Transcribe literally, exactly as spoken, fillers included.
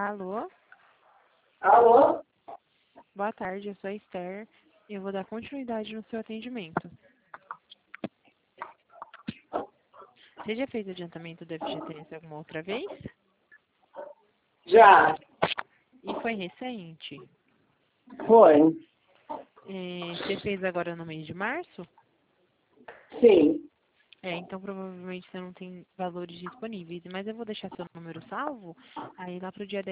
Alô? Alô? Boa tarde, eu sou a Esther e eu vou dar continuidade no seu atendimento. Você já fez adiantamento do F G T S alguma outra vez? Já. E foi recente? Foi. É, você fez agora no mês de março? Sim. É, então provavelmente você não tem valores disponíveis, mas eu vou deixar seu número salvo, aí lá pro dia